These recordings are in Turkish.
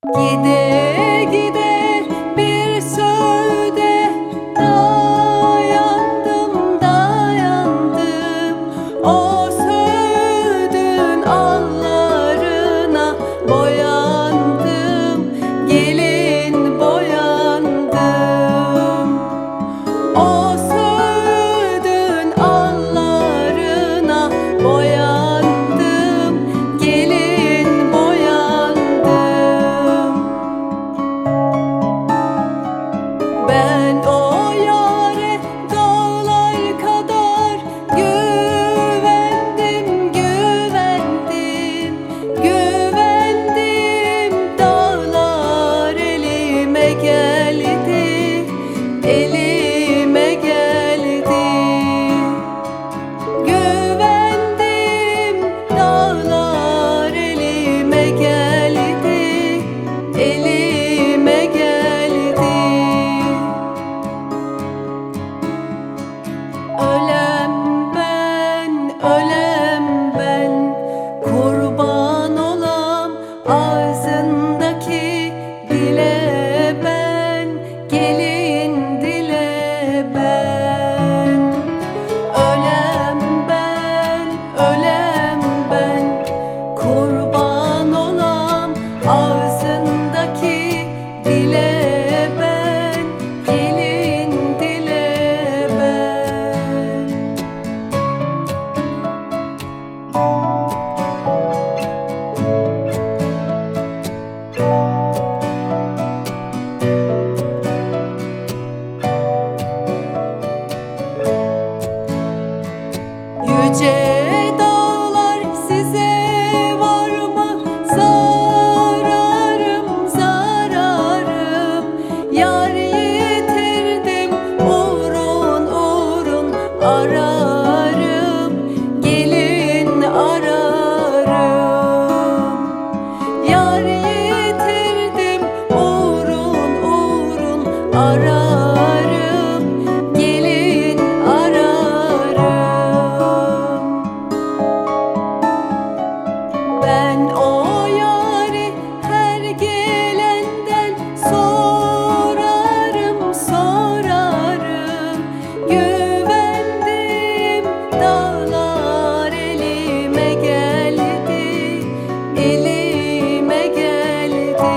Gide gide bir sözde dayandım dayandım. O sözün allarına boyandım, gelin boyandım. O sözün allarına boyandım, gelin boyandım. Ben o yâre dağlar kadar güvendim, güvendim, güvendim. Dağlar elime geldi, elime geldi. Güvendim, dağlar elime geldi, elime geldi. Ölem ben, kurban olam ağzındaki dile ben, gelin dile ben. Ölem ben, kurban olam ağzındaki dile ben, gelin dile ben. Yüce dağlar size var mı? Zararım, zararım. Yar yitirdim, uğrun ararım, gelin ararım. Yar yitirdim, uğrun ararım, gelin ararım. Ben o yâri her gelenden sorarım, sorarım. Güvendim, dağlar elime geldi, elime geldi.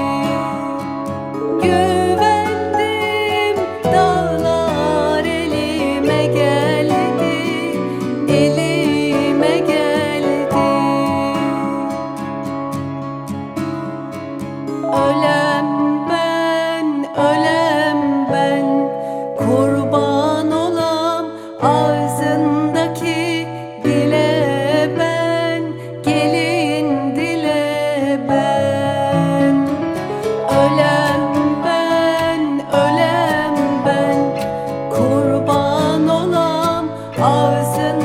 Güvendim, dağlar elime geldi, elime geldi. Ölem ben, kurban olam ağzındaki dile ben, gelin dile ben. Ölem ben, kurban olam ağzındaki